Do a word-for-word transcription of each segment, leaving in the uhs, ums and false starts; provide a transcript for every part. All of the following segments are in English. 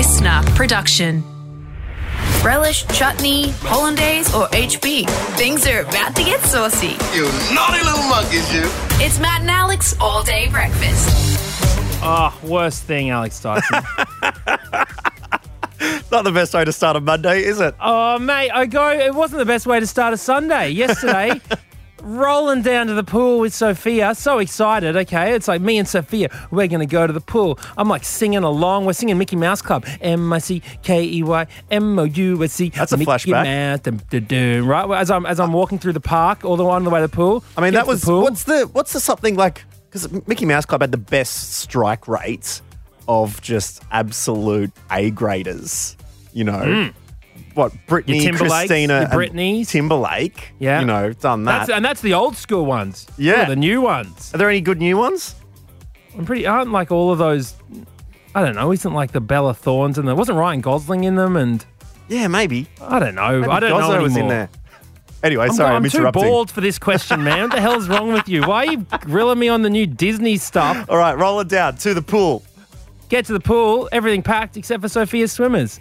listener production. Relish, chutney, hollandaise, or H B. Things are about to get saucy. You naughty little monkeys, you. It's Matt and Alex All Day Breakfast. Oh, worst thing, Alex Dyson. Not the best way to start a Monday, is it? Oh, mate, I go. It wasn't the best way to start a Sunday. Yesterday, rolling down to the pool with Sophia. So excited, okay? It's like me and Sophia, we're going to go to the pool. I'm like singing along. We're singing Mickey Mouse Club. M I C K E Y M O U S E. That's a Mickey flashback. Mouse, dum, dum, dum, right? As I'm, as I'm walking through the park, all the way on the way to the pool. I mean, get that to the was, pool. what's the, what's the something like, because Mickey Mouse Club had the best strike rates of just absolute A-graders, you know. Mm. What, Britney, Your Timberlakes, Christina, your Britneys. Timberlake, Yeah. you know, done that. That's, and that's the old school ones. Yeah. What are the new ones. Are there any good new ones? I'm pretty, aren't like all of those, I don't know, isn't like the Bella Thornes and there wasn't Ryan Gosling in them and Yeah, maybe. I don't know. maybe I don't Gosler know anymore. was in there. Anyway, I'm, sorry, I'm, I'm too interrupting. bald for this question, man. What the hell's wrong with you? Why are you grilling me on the new Disney stuff? All right, roll it down to the pool. Get to the pool, everything packed except for Sophia's swimmers.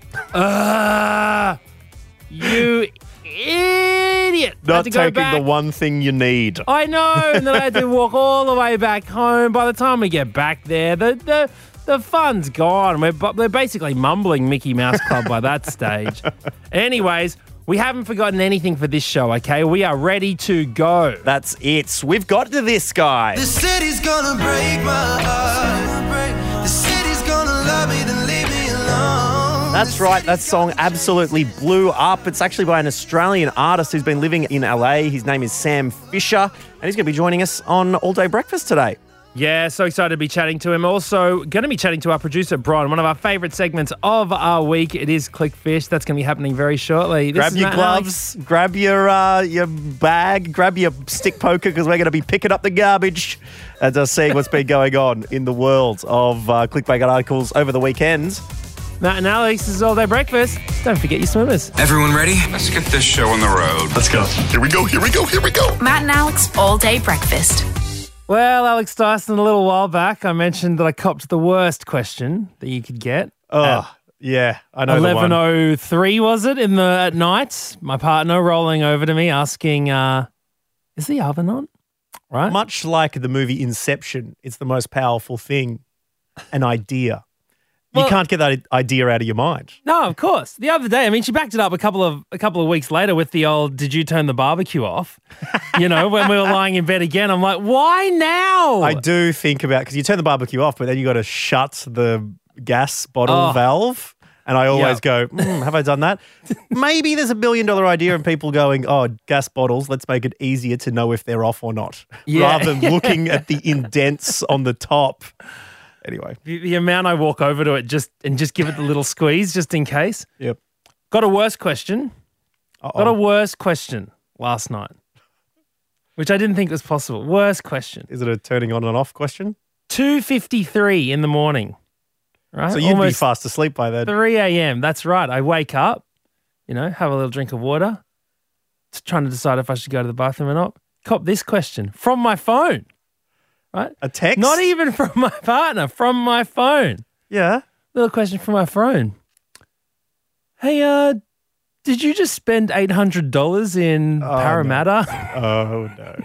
Ah, you idiot. I had Not to go taking back. the one thing you need. I know, and then I had to walk all the way back home. By the time we get back there, the the, the fun's gone. We're, bu- we're basically mumbling Mickey Mouse Club by that stage. Anyways, we haven't forgotten anything for this show, okay? We are ready to go. That's it. We've got to this guy. The city's gonna break my heart. The city's gonna love me, then leave me alone. That's right. That song absolutely blew up. It's actually by an Australian artist who's been living in L A. His name is Sam Fisher, and he's going to be joining us on All Day Breakfast today. Yeah, so excited to be chatting to him. Also, going to be chatting to our producer, Brian, one of our favourite segments of our week. It is Clickfish. That's going to be happening very shortly. This Grab is your Matt and gloves, grab your uh, your bag, grab your stick poker because we're going to be picking up the garbage and just seeing what's been going on in the world of uh, clickbait articles over the weekend. Matt and Alex, this is All Day Breakfast. Don't forget your swimmers. Everyone ready? Let's get this show on the road. Let's go. Here we go, here we go, here we go. Matt and Alex All Day Breakfast. Well, Alex Dyson, a little while back, I mentioned that I copped the worst question that you could get. Oh, yeah, I know the eleven one. oh three was it in the at night? My partner rolling over to me asking, uh, "Is the oven on?" Right? Much like the movie Inception, it's the most powerful thing, an idea. Well- you can't get that idea out of your mind. No, of course. The other day, I mean, she backed it up a couple of a couple of weeks later with the old "Did you turn the barbecue off?" You know, when we were lying in bed again. I'm like, why now? I do think about, because you turn the barbecue off, but then you got to shut the gas bottle Oh. valve. And I always Yeah. go, mm, have I done that? Maybe there's a billion dollar idea and people going, oh, gas bottles, let's make it easier to know if they're off or not. Yeah. Rather than looking at the indents on the top. Anyway. The, the amount I walk over to it just and just give it the little squeeze just in case. Yep. Got a worse question. Uh-oh. Got a worse question last night, which I didn't think was possible. Worst question. Is it a turning on and off question? two fifty-three in the morning, right? So you'd be Almost fast asleep by then. three a.m. That's right. I wake up, you know, have a little drink of water, just trying to decide if I should go to the bathroom or not. Cop this question from my phone, right? A text? Not even from my partner, from my phone. Yeah. Little question from my phone. Hey, uh, did you just spend eight hundred dollars in Oh, Parramatta? Oh, no.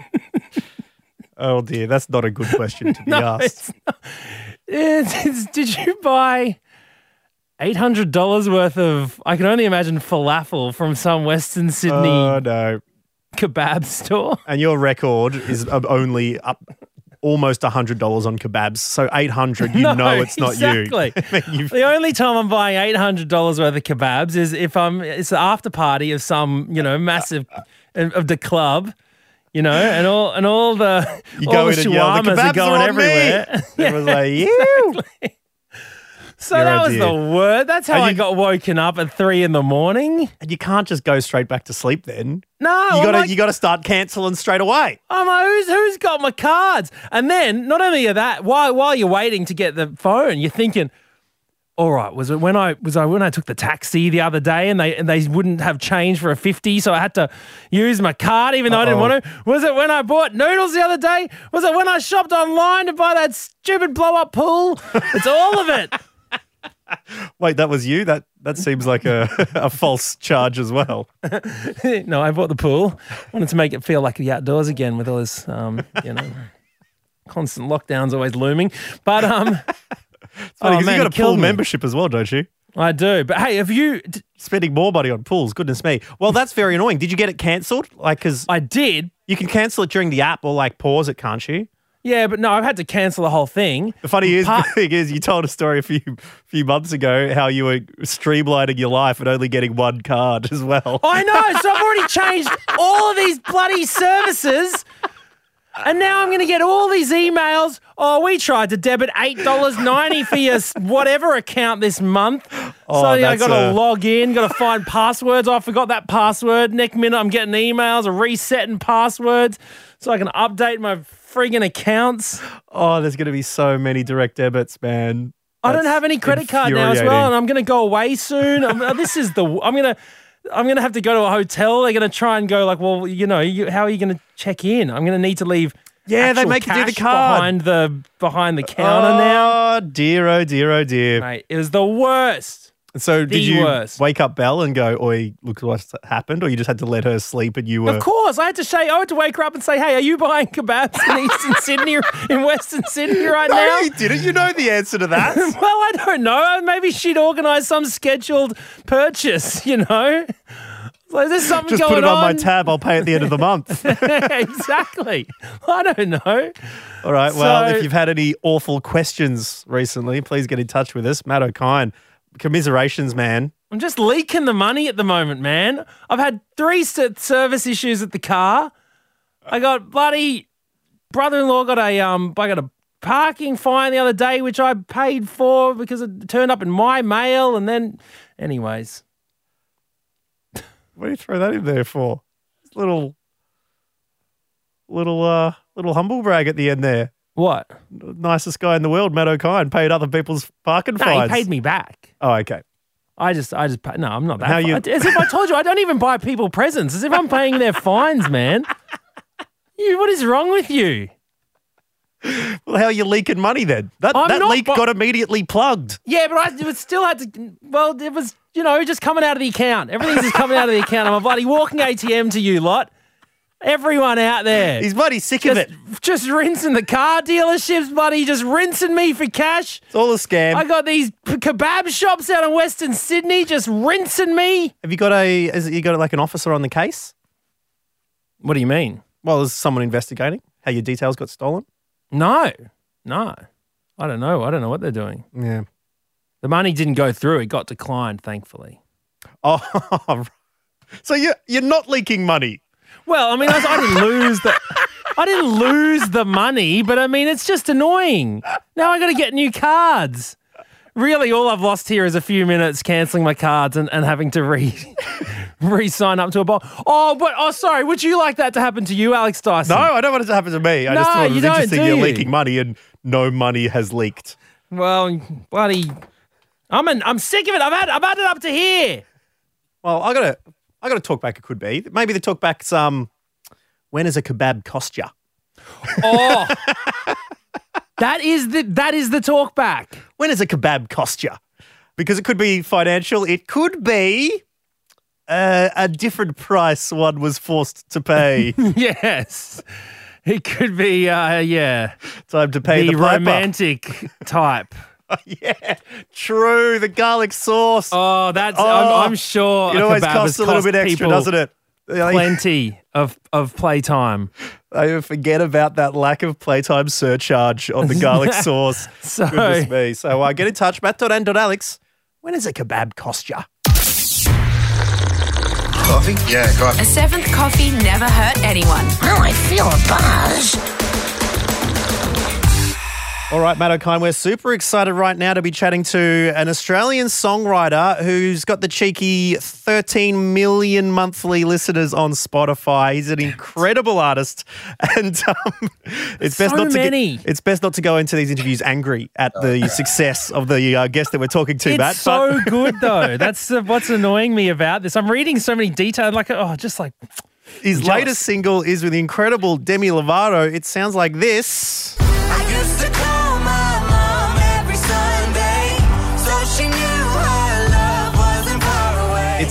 Oh, dear. That's not a good question to be No, asked. it's not. It's, it's, did you buy eight hundred dollars worth of, I can only imagine, falafel from some Western Sydney Oh, no. kebab store? And your record is of only up almost one hundred dollars on kebabs. So eight hundred dollars, you No, know it's not exactly. you. You've- The only time I'm buying eight hundred dollars worth of kebabs is if I'm, it's the after party of some, you know, massive, of the club. You know, and all and all the You all go the in and yell, the shawarmas kebabs are going are on everywhere. me. It was like, you. So You're that a was dear. the word. That's how And I you- got woken up at three in the morning. And you can't just go straight back to sleep then. No, You I'm gotta like, you gotta start cancelling straight away. I'm like, who's who's got my cards? And then not only of that, while while you're waiting to get the phone, you're thinking, all right, was it when I was I when I took the taxi the other day and they and they wouldn't have change for a fifty, so I had to use my card even though I didn't Uh-oh. want to? Was it when I bought noodles the other day? Was it when I shopped online to buy that stupid blow up pool? It's all of it. Wait, that was you? That that seems like a, a false charge as well. No, I bought the pool. Wanted to make it feel like the outdoors again with all this, um, you know, constant lockdowns always looming. But um, Oh, oh, you man, got it a killed pool me. membership as well, don't you? I do. But hey, have you? d- Spending more money on pools, goodness me. Well, that's very annoying. Did you get it cancelled? Like, because I did. you can cancel it during the app or like pause it, can't you? Yeah, but no, I've had to cancel the whole thing. The funny is, Part- thing is, you told a story a few few months ago how you were streamlining your life and only getting one card as well. I know. So I've already changed all of these bloody services. And now I'm going to get all these emails. Oh, we tried to debit eight dollars ninety for your s- whatever account this month. Oh, so yeah, I that's got to a- log in, got to find passwords. Oh, I forgot that password. Next minute, I'm getting emails, resetting passwords so I can update my friggin' accounts. Oh, there's going to be so many direct debits, man. I don't That's have any credit card now as well, infuriating. and I'm going to go away soon. I'm, uh, this is the. I'm going to. I'm going to have to go to a hotel. They're going to try and go like, well, you know, you, how are you going to check in? I'm going to need to leave. Yeah, they actual make you do the cash card. behind the behind the counter now. Oh, dear, oh, dear, oh, dear. Mate, it was the worst. So did the you worst. wake up Belle and go, oi, look what's happened? Or you just had to let her sleep and you were... Of course, I had to say, I had to wake her up and say, hey, are you buying kebabs in Eastern Sydney, in Western Sydney right No, now? you didn't. You know the answer to that. Well, I don't know. Maybe she'd organised some scheduled purchase, you know? So is there something Just going put it on on? my tab. I'll pay at the end of the month. Exactly. I don't know. All right. Well, So- if you've had any awful questions recently, please get in touch with us. Matt O'Kine, commiserations, man. I'm just leaking the money at the moment, man. I've had three s- service issues at the car. I got bloody brother-in-law got a um I got a parking fine the other day which I paid for because it turned up in my mail and then anyways. What do you throw that in there for? Little, little, uh, little humble brag at the end there. What? Nicest guy in the world, Matt O'Kine, paid other people's parking No, fines. he paid me back. Oh, okay. I just, I just, pay, no, I'm not that. How fi- you- As if I told you, I don't even buy people presents. As if I'm paying their fines, man. You, what is wrong with you? Well, how are you leaking money then? That, I'm that not leak bu- got immediately plugged. Yeah, but I it was still had to. Well, it was, you know, just coming out of the account. Everything's just coming out of the account. I'm a bloody walking A T M to you lot. Everyone out there. He's bloody sick of just, it. just rinsing the car dealerships, buddy. Just rinsing me for cash. It's all a scam. I got these p- kebab shops out in Western Sydney just rinsing me. Have you got a? Is it, you got like an officer on the case? What do you mean? Well, is someone investigating how your details got stolen? No, no. I don't know. I don't know what they're doing. Yeah. The money didn't go through. It got declined, thankfully. Oh, so you're you're not leaking money. Well, I mean, I, I didn't lose the, I didn't lose the money, but I mean, it's just annoying. Now I got to get new cards. Really, all I've lost here is a few minutes cancelling my cards and, and having to re re-sign up to a bowl. Oh, but oh, sorry. Would you like that to happen to you, Alex Dyson? No, I don't want it to happen to me. I just No, thought it you was don't, interesting do you're you? leaking money and no money has leaked. Well, bloody, I'm an, I'm sick of it. I've had I've had it up to here. Well, I gotta I gotta talk back. It could be maybe the talk back's um, when does a kebab cost you? Oh, that is the that is the talk back. When does a kebab cost you? Because it could be financial. It could be uh, a different price one was forced to pay. Yes, it could be. Uh, yeah, Time to pay the, the, piper. romantic type. Yeah, true. The garlic sauce. Oh, that's. Oh, I'm, I'm sure it a always kebab costs has a little cost bit extra, people doesn't it? Like, Plenty of of playtime. I forget about that lack of playtime surcharge on the garlic sauce. So- Goodness me. So uh, get in touch, matt dot n dot alex. When does a kebab cost you? Coffee? Yeah, coffee. A seventh coffee never hurt anyone. Oh, I feel a buzz. All right, Matt O'Kine, we're super excited right now to be chatting to an Australian songwriter who's got the cheeky thirteen million monthly listeners on Spotify. He's an incredible artist, and um, it's best So not to many. Get, it's best not to go into these interviews angry at the success of the uh, guest that we're talking to, It's Matt. so good though. That's uh, what's annoying me about this. I'm reading so many details. Like, oh, just like His jealous. latest single is with the incredible Demi Lovato. It sounds like this. I used to call my mom every Sunday, so she knew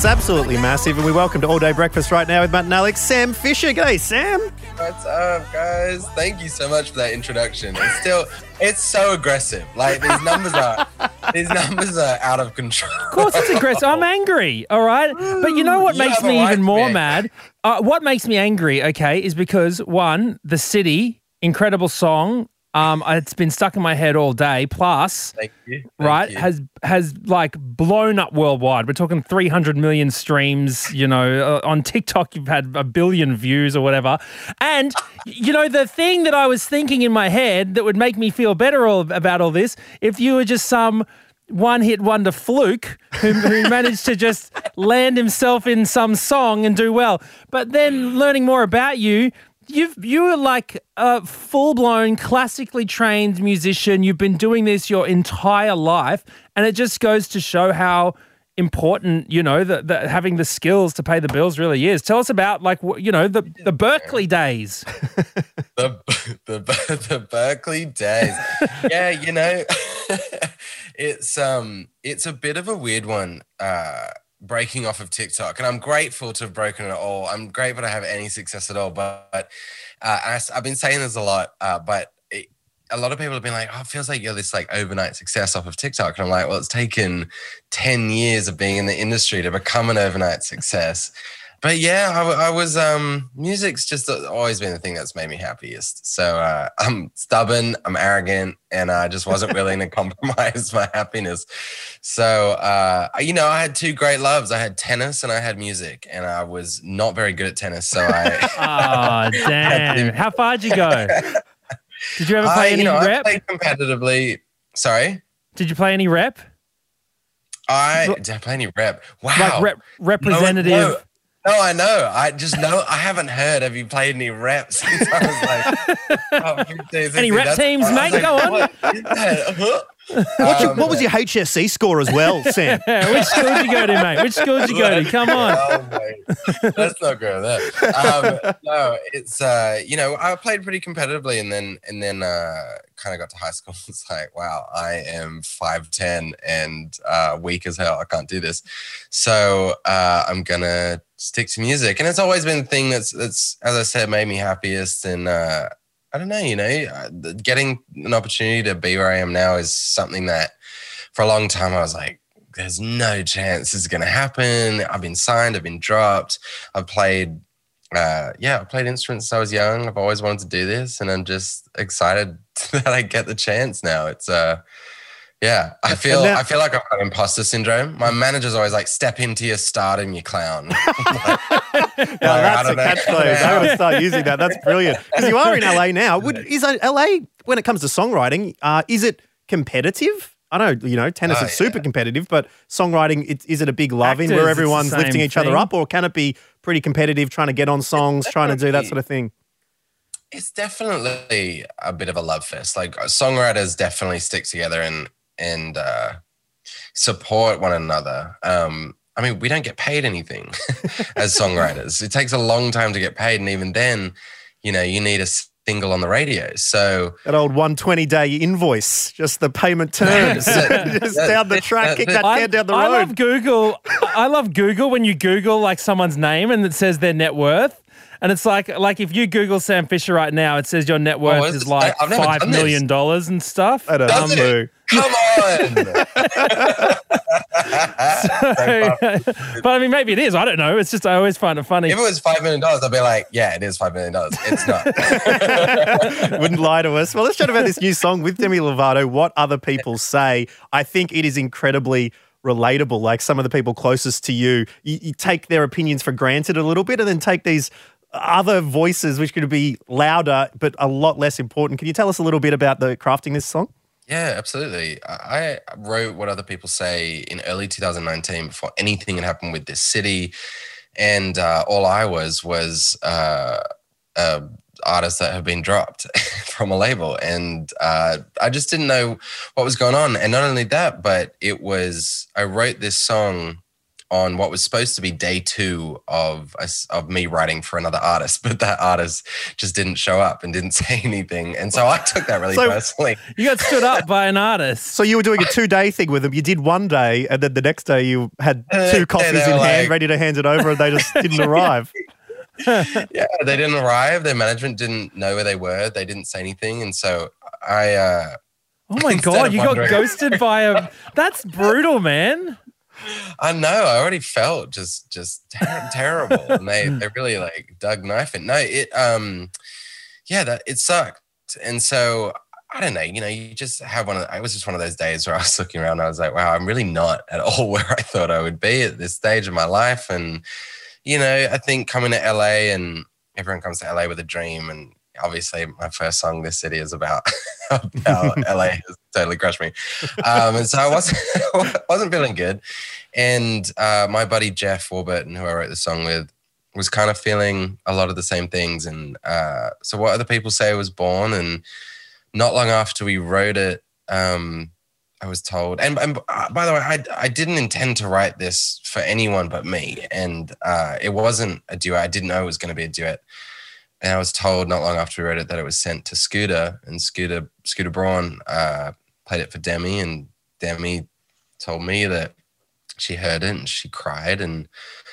It's absolutely massive, and we welcome to All Day Breakfast right now with Matt and Alex, Sam Fisher. G'day, Sam. What's up, guys? Thank you so much for that introduction. It's still, it's so aggressive. Like these numbers are, these numbers are out of control. Of course it's aggressive. I'm angry, all right? But you know what You makes have a me right even to more be. mad? Uh, what makes me angry, okay, is because, one, The City, incredible song. Um, it's been stuck in my head all day. Plus, Thank you. Thank right, you. has has like blown up worldwide. We're talking three hundred million streams, you know, uh, on TikTok you've had a billion views or whatever. And, you know, the thing that I was thinking in my head that would make me feel better all, about all this, if you were just some one-hit wonder fluke who, who managed to just land himself in some song and do well. But then learning more about you, You've you are like a full-blown, classically trained musician. You've been doing this your entire life, and it just goes to show how important, you know, that that having the skills to pay the bills really is. Tell us about, like, wh- you know, the, the Berkeley days. the, the the Berkeley days. Yeah, you know, it's um it's a bit of a weird one. Uh, breaking off of TikTok, and I'm grateful to have broken it all. I'm grateful to have any success at all, but, but uh, I, I've been saying this a lot, uh, but it, a lot of people have been like, oh, it feels like you're this like overnight success off of TikTok. And I'm like, well, it's taken ten years of being in the industry to become an overnight success. But yeah, I, I was, um, music's just always been the thing that's made me happiest. So uh, I'm stubborn, I'm arrogant, and I just wasn't willing to compromise my happiness. So, uh, you know, I had two great loves. I had tennis and I had music, and I was not very good at tennis. So I... Oh, damn. How far did you go? Did you ever play I, any you know, I rep? played competitively. Sorry? Did you play any rep? I, did I play any rep? Wow. Like rep, representative? No, no. No, I know. I just know. I haven't heard. Have you played any reps? Since I was like, oh, fifteen, Any rep that's- teams, I was mate? like, Go on. what is that? Huh? What's your- Um, what was your H S C score as well, Sam? Yeah, which school did you go to, mate? Which school did you go to? Come on. Oh, mate. Let's not go there. Um, no, it's uh, you know, I played pretty competitively, and then and then uh, kind of got to high school. It's like, wow, I am five ten and uh, weak as hell. I can't do this. So uh, I'm gonna stick to music, and it's always been the thing that's that's as I said made me happiest. And uh, I don't know, you know, uh, getting an opportunity to be where I am now is something that for a long time I was like, there's no chance this is going to happen. I've been signed, I've been dropped. I've played, uh, yeah, I played instruments since I was young. I've always wanted to do this, and I'm just excited that I get the chance now. It's, uh, yeah, I feel now- I feel like I've got imposter syndrome. My manager's always like, step into your stardom, you clown. Now, that's a catchphrase. I got to start using that. That's brilliant. Because you are in L A now. Would, is L A, when it comes to songwriting, uh, is it competitive? I know, you know, tennis Oh, is super yeah. competitive, but songwriting, it, is it a big love in Actors, where it's the everyone's same lifting each other thing. up, or can it be pretty competitive, trying to get on songs, trying to do that sort of thing? It's definitely a bit of a love fest. Like songwriters definitely stick together and and uh, support one another. Um, I mean, we don't get paid anything as songwriters. It takes a long time to get paid, and even then, you know, you need a single on the radio. So That old one hundred twenty day invoice, just the payment terms, just down the track, kick that can down the I road. love Google. I love Google when you Google like someone's name and it says their net worth. And it's like, like if you Google Sam Fisher right now, it says your net worth Oh, is is it? like I've never five done this. million dollars and stuff. I don't Does know. it? Come on. But I mean, maybe it is. I don't know. It's just I always find it funny. If it was five million dollars, I'd be like, yeah, it is five million dollars. It's not. Wouldn't lie to us. Well, let's chat about this new song with Demi Lovato, What Other People Say. I think it is incredibly relatable. Like some of the people closest to you, you, you take their opinions for granted a little bit and then take these other voices which could be louder but a lot less important. Can you tell us a little bit about the crafting this song? Yeah, absolutely. I I wrote What Other People Say in early two thousand nineteen before anything had happened with this city. And uh, all I was was uh, uh, artists that have been dropped from a label. And uh, I just didn't know what was going on. And not only that, but it was, I wrote this song on what was supposed to be day two of us of me writing for another artist, but that artist just didn't show up and didn't say anything. And so I took that really So- personally. You got stood up by an artist. So you were doing a two-day thing with them. You did one day, and then the next day you had Uh, two yeah, coffees they in were hand, like- ready to hand it over, and they just didn't arrive. Yeah, they didn't arrive. Their management didn't know where they were. They didn't say anything. And so I, uh, Oh my Instead God, of you got wondering- ghosted by a. That's brutal, man. I know. I already felt just just ter- terrible, and they they really like dug knife in. No, it um, yeah, that it sucked, and so I don't know. You know, you just have one of. The, it was just one of those days where I was looking around, and I was like, wow, I'm really not at all where I thought I would be at this stage of my life, and you know, I think coming to L A, and everyone comes to L A with a dream, and obviously my first song, This City, is about how L A has totally crushed me. Um, and so I wasn't, wasn't feeling good. And uh, my buddy Jeff Warburton, who I wrote the song with, was kind of feeling a lot of the same things. And uh, so What Other People Say was born. And not long after we wrote it, um, I was told, and, and uh, by the way, I, I didn't intend to write this for anyone but me. And uh, it wasn't a duet. I didn't know it was going to be a duet. And I was told not long after we wrote it that it was sent to Scooter, and Scooter Scooter Braun uh, played it for Demi, and Demi told me that she heard it and she cried and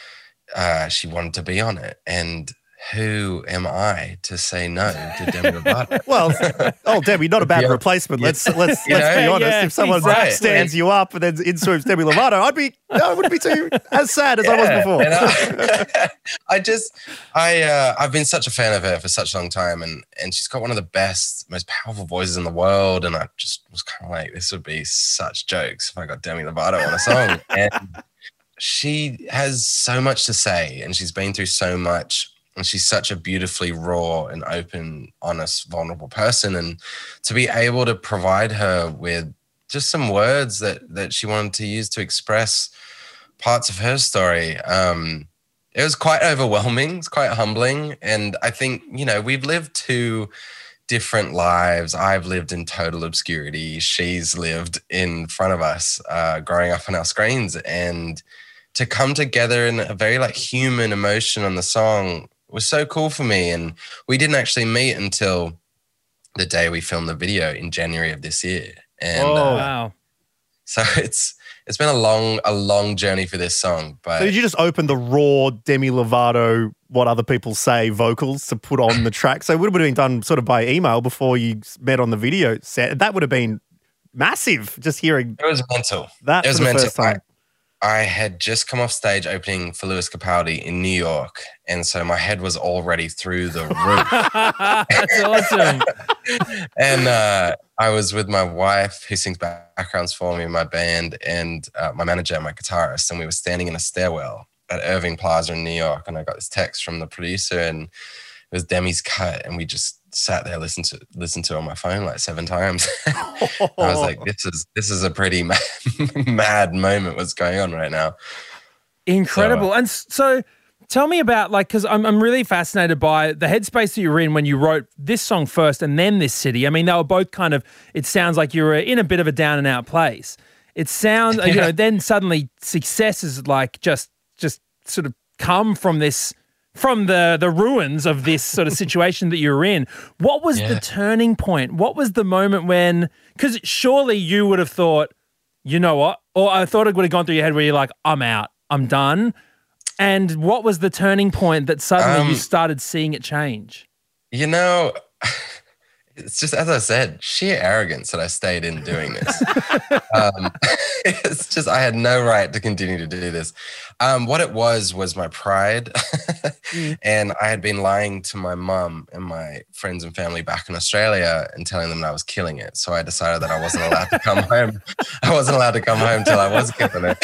uh, she wanted to be on it. And who am I to say no to Demi Lovato? Well, oh, Demi, not a bad Yeah. replacement. Let's let's You let's be know? honest. Yeah, if someone exactly. stands you up and then in swoops Demi Lovato, I'd be no, I wouldn't be too as sad as I was Yeah, before. and I, I just, I, uh, I've been such a fan of her for such a long time, and and she's got one of the best, most powerful voices in the world. And I just was kind of like, this would be such jokes if I got Demi Lovato on a song. And she has so much to say, and she's been through so much. And she's such a beautifully raw and open, honest, vulnerable person. And to be able to provide her with just some words that that she wanted to use to express parts of her story, um, it was quite overwhelming. It's quite humbling. And I think, you know, we've lived two different lives. I've lived in total obscurity. She's lived in front of us, uh, growing up on our screens. And to come together in a very like human emotion on the song was so cool for me. And we didn't actually meet until the day we filmed the video in January of this year. And Oh, uh, Wow. so it's it's been a long a long journey for this song. But So did you just open the raw Demi Lovato, What Other People Say vocals to put on the track? So it would have been done sort of by email before you met on the video set. That would have been massive, just hearing it was mental. that It was for the mental. first time. I had just come off stage opening for Lewis Capaldi in New York, and so my head was already through the roof. That's awesome. And uh, I was with my wife, who sings backgrounds for me in my band, and uh, my manager and my guitarist, and we were standing in a stairwell at Irving Plaza in New York, and I got this text from the producer, and it was Demi's cut, and we just sat there listened to listened to it on my phone like seven times. I was like, this is this is a pretty mad, mad moment what's going on right now. Incredible. So, uh, and s- so tell me about, like, because I'm, I'm really fascinated by the headspace that you were in when you wrote this song first and then This City. I mean, they were both kind of, it sounds like you were in a bit of a down and out place. It sounds, you know, then suddenly success is like just, just sort of come from this, from the the ruins of this sort of situation that you were in. What was the Yeah. turning point? What was the moment when, because surely you would have thought, you know what? Or I thought it would have gone through your head where you're like, I'm out, I'm done. And what was the turning point that suddenly you Um, started seeing it change? You know, it's just, as I said, sheer arrogance that I stayed in doing this. um, it's just, I had no right to continue to do this. Um, what it was, was my pride. Mm. And I had been lying to my mum and my friends and family back in Australia and telling them that I was killing it. So I decided that I wasn't allowed to come home. I wasn't allowed to come home till I was killing it.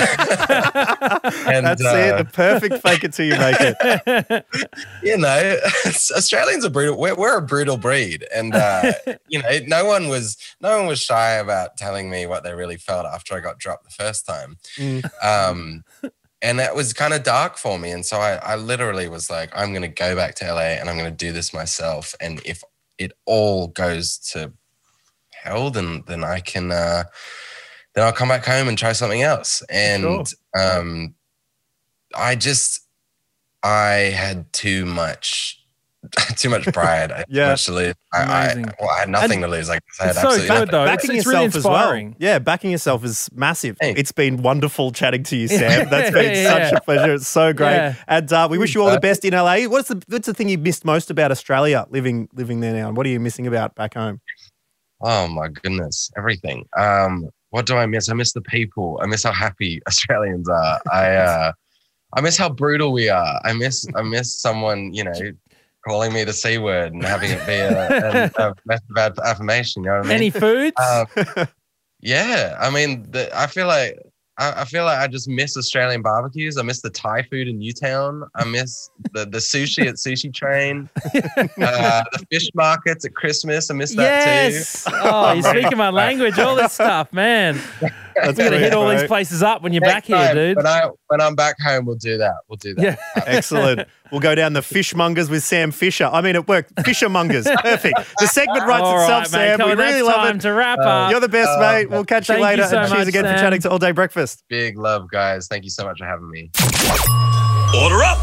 and, That's uh, it. The perfect fake it till you make it. you know, Australians are brutal. We're, we're a brutal breed, and uh, you know, no one was no one was shy about telling me what they really felt after I got dropped the first time. Um, and that was kind of dark for me, and so I, I literally was like, I'm going to go back to L A and I'm going to do this myself. And if it all goes to hell, then then I can uh, then I'll come back home and try something else. And Sure. um, I just, I had too much, too much pride. I had Yeah. too much to lose. I, I, Amazing. well, I had nothing And to lose. Like I said, it's so absolutely good, nothing. though. Backing It's- it's really yourself as well. inspiring. Yeah, backing yourself is massive. Hey. It's been wonderful chatting to you, Sam. That's been Yeah. such a pleasure. It's so great. Yeah. And uh, we wish you all the best in L A. What's the what's the thing you missed most about Australia living living there now? And what are you missing about back home? Oh my goodness, everything. Um, what do I miss? I miss the people. I miss how happy Australians are. I uh, I miss how brutal we are. I miss I miss someone, you know, calling me the C word and having it be a, a, a message of affirmation. You know what I mean? Any foods? Um, yeah, I mean, the, I feel like I, I feel like I just miss Australian barbecues. I miss the Thai food in Newtown. I miss the, the sushi at Sushi Train. Uh, the fish markets at Christmas. I miss that yes. too. Oh, you're speaking my language. All this stuff, man. We're gonna hit all these places up when you're back Next here, time, dude. When I when I'm back home, we'll do that. We'll do that. Yeah. Excellent. We'll go down the fishmongers with Sam Fisher. I mean, it worked. Fishermongers. Perfect. The segment writes All itself, right, mate. Sam. Come We on, really that's love time it. to wrap up. You're the best, Uh, mate. We'll catch you Thank you later. so and cheers much, again for Sam. chatting to All Day Breakfast. Big love, guys. Thank you so much for having me. Order up.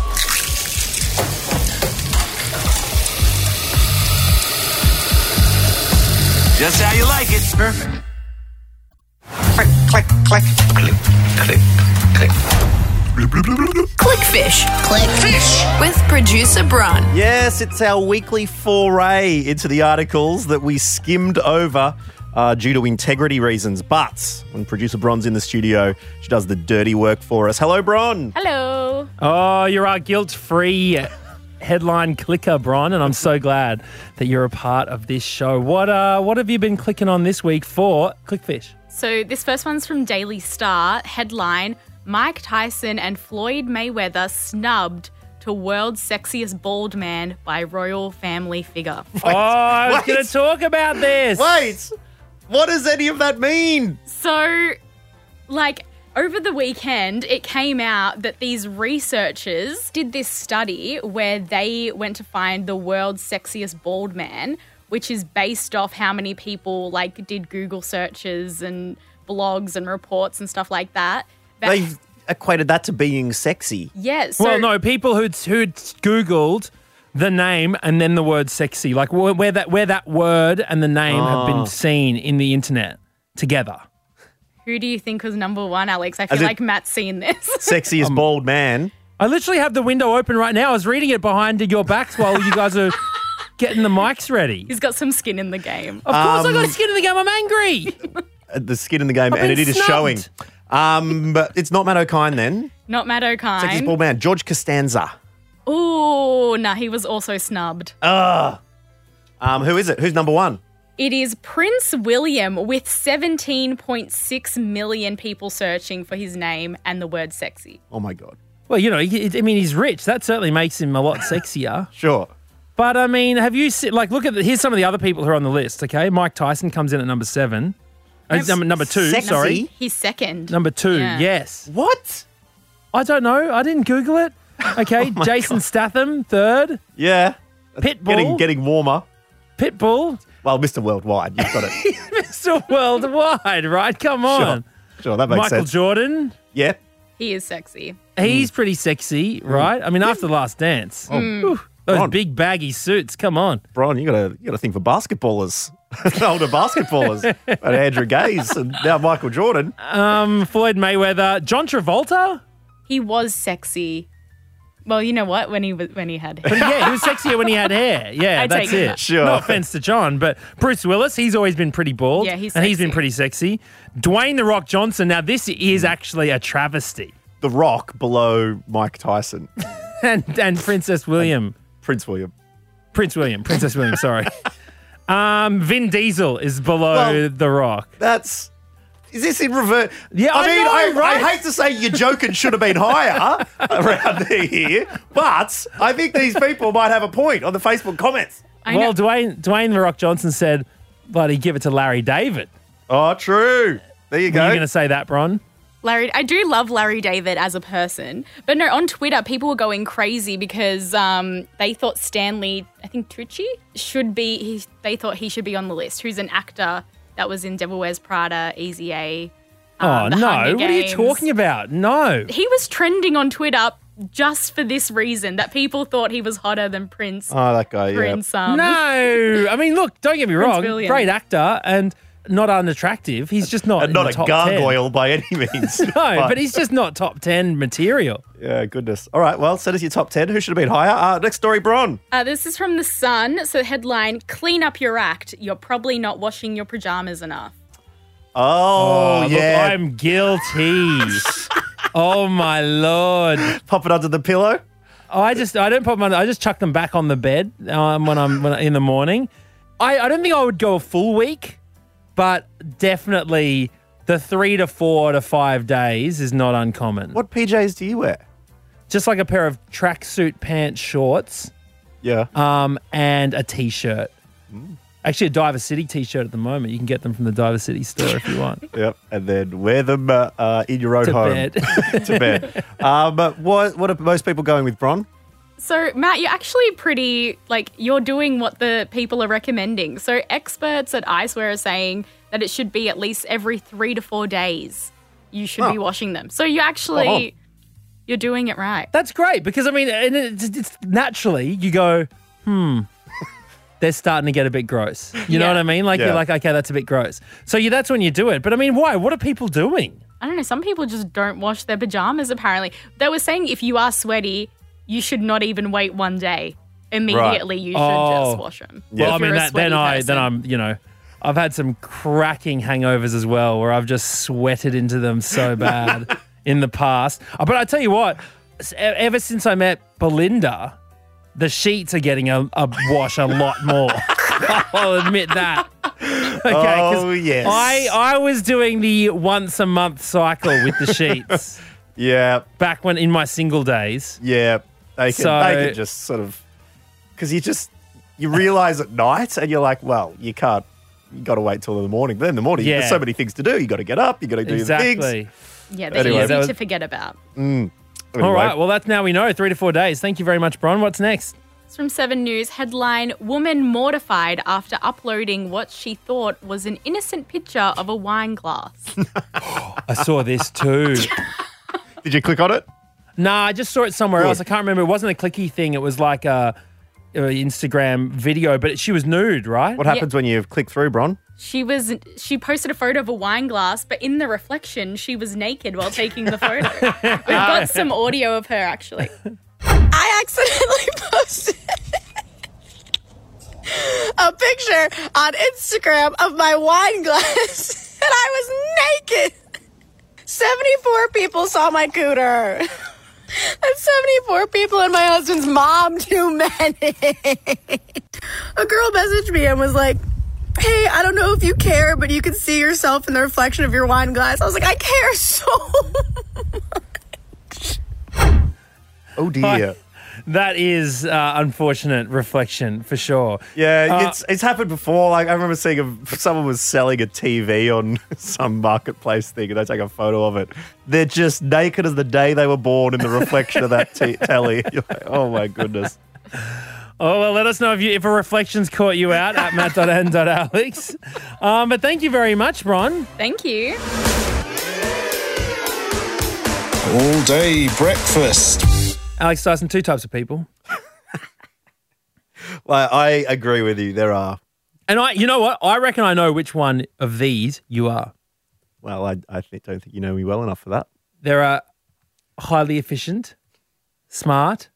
Just how you like it. Perfect. Click, click, click. Click, click, click. Clickfish Click fish. with producer Bron. Yes, it's our weekly foray into the articles that we skimmed over uh, due to integrity reasons. But when producer Bron's in the studio, she does the dirty work for us. Hello, Bron. Hello. Oh, you're our guilt-free headline clicker, Bron, and I'm so glad that you're a part of this show. What uh, what have you been clicking on this week for Clickfish? So this first one's from Daily Star. Headline, Mike Tyson and Floyd Mayweather snubbed to world's sexiest bald man by royal family figure. oh, I was wait. going to talk about this. Wait, what does any of that mean? So, like, over the weekend, it came out that these researchers did this study where they went to find the world's sexiest bald man, which is based off how many people, like, did Google searches and blogs and reports and stuff like that. That- They've equated that to being sexy. yeah, so Well, no, people who'd, who'd Googled the name and then the word sexy, like where, where that where that word and the name have Oh. been seen in the internet together. who do you think was number one, Alex? I As feel in- like Matt's seen this. Sexiest Um, bald man. I literally have the window open right now. I was reading it behind your backs while you guys are getting the mics ready. He's got some skin in the game. Of course I got Um, skin in the game. I'm angry. Uh, The skin in the game, I've and been it is snubbed. showing. Um, but it's not Matt O'Kine then. Not Matt Sexiest O'Kine. bald man. George Costanza. Ooh, nah, he was also snubbed. Ugh. Um, who is it? Who's number one? It is Prince William with seventeen point six million people searching for his name and the word sexy. Oh my God. Well, you know, he, I mean, he's rich. That certainly makes him a lot sexier. Sure. But I mean, have you seen, like, look at the, here's some of the other people who are on the list, okay? Mike Tyson comes in at number seven. Uh, That's number, number two, sexy. sorry. He's second. Number two, Yeah. yes. What? I don't know. I didn't Google it. Okay, Oh Jason Statham, third. Yeah. Pitbull. Getting getting warmer. Pitbull. Well, Mister Worldwide, you've got it. Mister Worldwide, right? Come on. Sure, sure that makes Michael sense. Jordan. Yeah. He is sexy. He's pretty sexy, right? I mean, after the last dance. Whew, those Ron. big baggy suits. Come on. Brian, you got to you got to think for basketballers, older basketballers, and Andrew Gaze and now Michael Jordan. Um, Floyd Mayweather. John Travolta. He was sexy. Well, you know what? When he was when he had But yeah, he was sexier when he had hair. Yeah, I that's take it. that. Sure. No offense to John, but Bruce Willis, he's always been pretty bald. Yeah, he's And he's been sexy. pretty sexy. Dwayne The Rock Johnson. Now, this is actually a travesty. The Rock below Mike Tyson, And, and Princess William. Prince William. Prince William. Princess William, sorry. Um, Vin Diesel is below Well- The Rock. That's. Is this in reverse? Yeah, I I mean, know, I, right? I hate to say your joking should have been higher around here, but I think these people might have a point on the Facebook comments. I well, know. Dwayne, Dwayne The Rock Johnson said, bloody give it to Larry David. Oh, true. There you Were go. you going to say that, Bron? Larry, I do love Larry David as a person, but no, on Twitter, people were going crazy because um, they thought Stanley, I think Tucci, should be. He, they thought he should be on the list. Who's an actor that was in Devil Wears Prada, Easy A, Oh, um, the no. Hunger What are you Games. talking about? No. He was trending on Twitter just for this reason, that people thought he was hotter than Prince. Oh, that guy, yeah. Prince, um, No. I mean, look, don't get me wrong. William. Great actor and not unattractive. He's just not And in not the a top gargoyle by any means. ten. No, but he's just not top ten material. Yeah, goodness. All right, well, send us your top ten. Who should have been higher? Uh, next story, Bron. Uh, this is from The Sun. So, headline, clean up your act. You're probably not washing your pajamas enough. Oh, look, yeah. I'm guilty. Oh, my Lord. Pop it under the pillow. Oh, I just I don't put them on. I just chuck them back on the bed um, when I'm when I, in the morning. I, I don't think I would go a full week, but definitely the three to four to five days is not uncommon. What P Js do you wear? Just like a pair of tracksuit pants, shorts, Yeah. um, and a t-shirt. Actually, a Diver City t-shirt at the moment. You can get them from the Diver City store if you want. Yep. And then wear them uh, uh, in your own To home. bed. to bed. Um, but what, what are most people going with, Bron? So, Matt, you're actually pretty, like, you're doing what the people are recommending. So, experts at Icewear are saying that it should be at least every three to four days you should Oh. be washing them. So, you actually, you're doing it right. That's great because, I mean, and it's, it's naturally you go, hmm, they're starting to get a bit gross. You know Yeah. what I mean? Like, Yeah. you're like, okay, that's a bit gross. So you, that's when you do it. But, I mean, why? What are people doing? I don't know. Some people just don't wash their pajamas, apparently. They were saying if you are sweaty, you should not even wait one day. Immediately, you should Oh. just wash them. Well, I If you're mean, a that, sweaty then I, person. then I'm, you know, I've had some cracking hangovers as well where I've just sweated into them so bad in the past. Uh, But I tell you what, s- e- ever since I met Belinda, the sheets are getting a, a wash a lot more. I'll admit that. Okay, 'cause Oh, yes. I, I was doing the once a month cycle with the sheets Yeah. back when in my single days. Yeah. They can, So- they can just sort of, because you just, you realise at night and you're like, well, you can't, you got to wait till in the morning. But in the morning, Yeah. there's so many things to do. You got to get up, you got to do the things. Exactly. Yeah, they're Anyway, easy that was- to forget about. Anyway. All right. Well, that's now we know. Three to four days. Thank you very much, Bron. What's next? It's from Seven News. Headline, woman mortified after uploading what she thought was an innocent picture of a wine glass. I saw this too. Did you click on it? Nah, I just saw it somewhere Good. else. I can't remember. It wasn't a clicky thing. It was like a, a Instagram video, but she was nude, right? What happens when you click through, Bron? She was she posted a photo of a wine glass, but in the reflection, she was naked while taking the photo. We've got some audio of her actually. I accidentally posted a picture on Instagram of my wine glass and I was naked. seventy-four people saw my cooter. That's seventy-four people and my husband's mom too many. A girl messaged me and was like, hey, I don't know if you care, but you can see yourself in the reflection of your wine glass. I was like, I care so much. Oh, dear. That is uh, unfortunate reflection for sure. Yeah, Uh, it's it's happened before. Like I remember seeing a, someone was selling a T V on some marketplace thing, and they take a photo of it. They're just naked as the day they were born in the reflection of that t- telly. You're like, oh my goodness. Oh, well, let us know if you if a reflection's caught you out at matt dot n dot alex. Um, but thank you very much, Bron. Thank you. All day breakfast. Alex Dyson, two types of people. Like I agree with you. There are. And I, you know what? I reckon I know which one of these you are. Well, I I think, don't think you know me well enough for that. There are highly efficient, smart,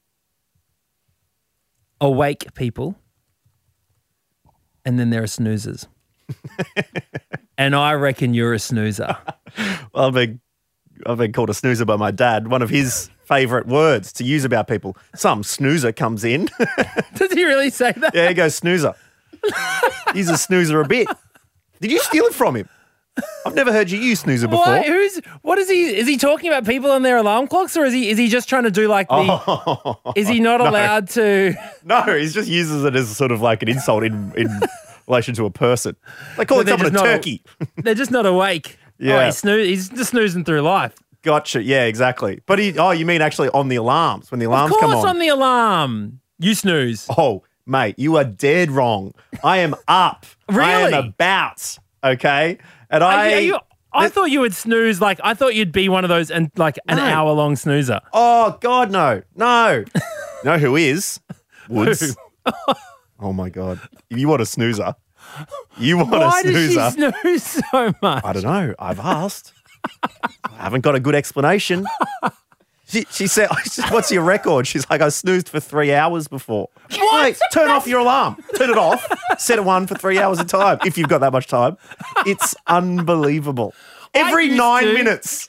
awake people, and then there are snoozers. And I reckon you're a snoozer. Well, I've been I've been called a snoozer by my dad. One of his favourite words to use about people. Some snoozer comes in. Does he really say that? Yeah, he goes snoozer. He's a snoozer a bit. Did you steal it from him? I've never heard you use snoozer before. Why? Who's? What is he? Is he talking about people and their alarm clocks, or is he? Is he just trying to do like the? Oh, is he not no. allowed to? No, he just uses it as sort of like an insult in, in relation to a person. They call So it they're someone a just not a- turkey. They're just not awake. Yeah. Oh, he's, snoo- he's just snoozing through life. Gotcha. Yeah, exactly. But he, oh, you mean actually on the alarms, when the Of alarms course, come on. on the alarm. You snooze. Oh, mate, you are dead wrong. I am up. I am Really? about, okay? And Are I... you, are you I thought you would snooze like I thought you'd be one of those and like an No. hour long snoozer. Oh, God, no. No. Know who is? Woods. Oh, my God. If you want a snoozer, you want Why a does snoozer. she snooze so much? I don't know. I've asked. I haven't got a good explanation. She, she said, what's your record? She's like, I snoozed for three hours before. What? Mate, turn off your alarm. Turn it off. Set a one for three hours at a time if you've got that much time. It's unbelievable. Every used nine to. minutes.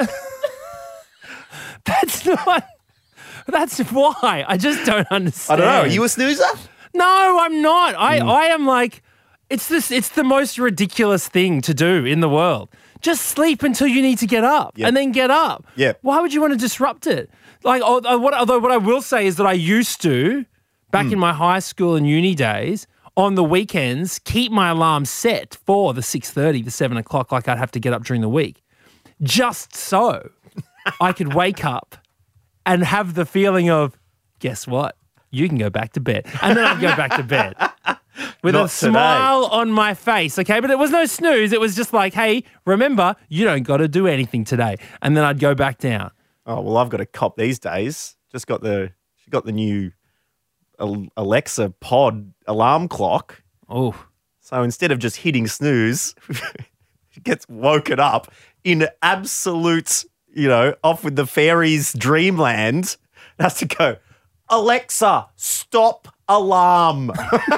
That's not. That's why. I just don't I understand. don't know. Are you a snoozer? No, I'm not. I, Mm. I am like, it's this. It's the most ridiculous thing to do in the world. Just sleep until you need to get up, Yep. and then get up. Yep. Why would you want to disrupt it? Like, although what, although what I will say is that I used to, back Mm. in my high school and uni days, on the weekends, keep my alarm set for the six thirty, the seven o'clock, like I'd have to get up during the week, just so I could wake up and have the feeling of, guess what? You can go back to bed. And then I'd go back to bed with Not a smile today. on my face, okay? But it was no snooze. It was just like, hey, remember, you don't got to do anything today. And then I'd go back down. Oh, well, I've got a cop these days. Just got the, she got the new Al- Alexa pod alarm clock. Oh, So instead of just hitting snooze, she gets woken up in absolute, you know, off with the fairies dreamland. It has to go, Alexa, stop alarm.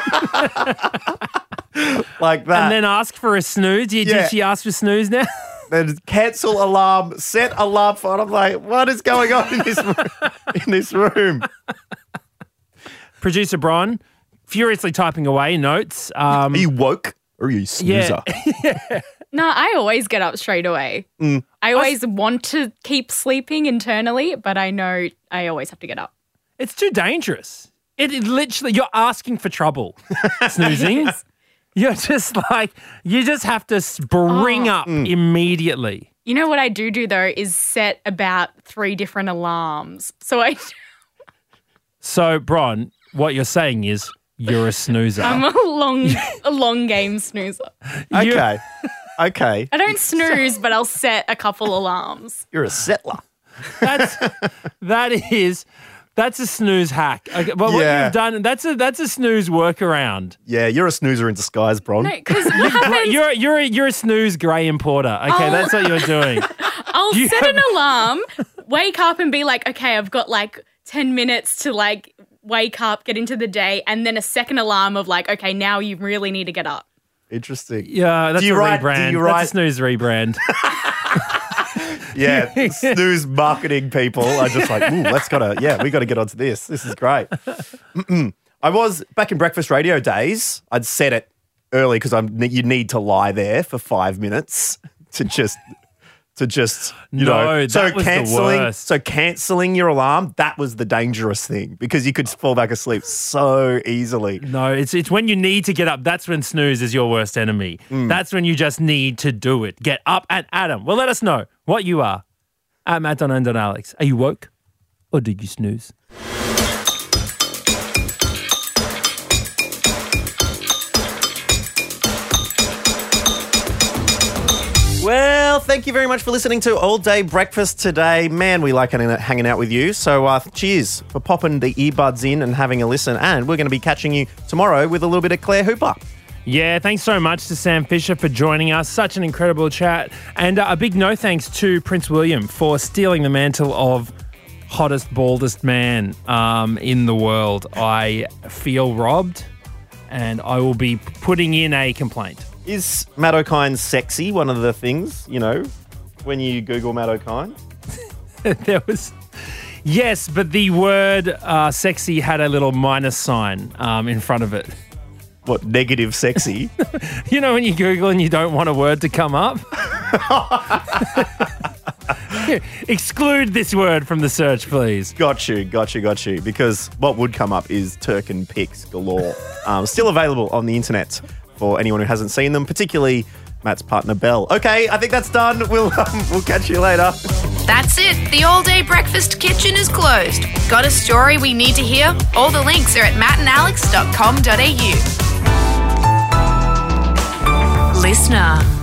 Like that. and then ask for a snooze. Did, Yeah. did she ask for snooze now? Then cancel alarm, set alarm for it. I'm like, what is going on in this room? in this room? Producer Bron, furiously typing away notes. Um, Are you woke or are you snoozer? yeah. No, I always get up straight away. Mm. I always want to keep sleeping internally, but I know I always have to get up. It's too dangerous. It, it literally, you're asking for trouble, snoozing. You're just like, you just have to spring Oh. up immediately. You know what I do do though is set about three different alarms. So I, So, Bron, what you're saying is you're a snoozer. I'm a long, a long game snoozer. You- Okay. Okay. I don't snooze, but I'll set a couple alarms. You're a settler. That's that is that's a snooze hack. Okay, but what Yeah. you've done, that's a that's a snooze workaround. Yeah, you're a snoozer in disguise, Bron. No, because what happens? You're you're a, you're a snooze Graham Porter. Okay, Oh. that's what you're doing. I'll You set an have- alarm, wake up and be like, okay, I've got like ten minutes to like wake up, get into the day, and then a second alarm of like, okay, now you really need to get up. Interesting. Yeah, that's Do you a write- do rebrand. you That's write- a snooze rebrand. Yeah, the snooze marketing people are just like, ooh, let's gotta, yeah, we gotta get onto this. This is great. Mm-mm. I was back in breakfast radio days. I'd set it early because I'm. You need to lie there for five minutes to just, to just, you No, know. that So was the canceling, worst. so canceling your alarm. That was the dangerous thing because you could fall back asleep so easily. No, it's it's when you need to get up. That's when snooze is your worst enemy. Mm. That's when you just need to do it. Get up and Adam. Well, let us know what you are. At Matt Don and Don Alex. Are you woke or do you snooze? Well, thank you very much for listening to All Day Breakfast today. Man, we like hanging hanging out with you. So uh, cheers for popping the earbuds in and having a listen. And we're going to be catching you tomorrow with a little bit of Claire Hooper. Yeah, thanks so much to Sam Fisher for joining us. Such an incredible chat. And uh, a big no thanks to Prince William for stealing the mantle of hottest, baldest man um, in the world. I feel robbed and I will be putting in a complaint. Is Matt O'Kine sexy? One of the things, you know, when you Google Matt O'Kine? There was... Yes, but the word uh, sexy had a little minus sign um, in front of it. What, negative sexy? You know when you Google and you don't want a word to come up? Exclude this word from the search, please. Got you, got you, got you. Because what would come up is Turkin pics galore. Um, still available on the internet for anyone who hasn't seen them, particularly Matt's partner, Belle. Okay, I think that's done. We'll, um, we'll catch you later. That's it. The All Day Breakfast kitchen is closed. Got a story we need to hear? All the links are at matt and alex dot com dot a u. Listener.